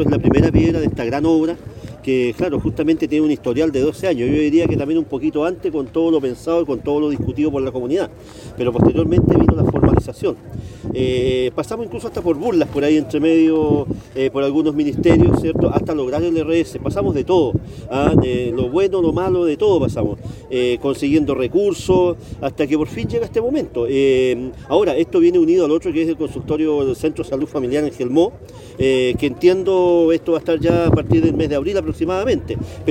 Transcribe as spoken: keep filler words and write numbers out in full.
cierto, es la primera piedra de esta gran obra que, claro, justamente tiene un historial de doce años. Yo diría que también un poquito antes, con todo lo pensado y con todo lo discutido por la comunidad. Pero posteriormente vino la formalización. Eh, pasamos incluso hasta por burlas por ahí entre medio, eh, por algunos ministerios, ¿cierto? Hasta lograr el R S. Pasamos de todo, ¿ah? De lo bueno, lo malo, de todo pasamos. Eh, consiguiendo recursos, hasta que por fin llega este momento. Eh, ahora, esto viene unido al otro, que es el consultorio del Centro de Salud Familiar en Gelmó, eh, que entiendo esto va a estar ya a partir del mes de abril aproximadamente. Pero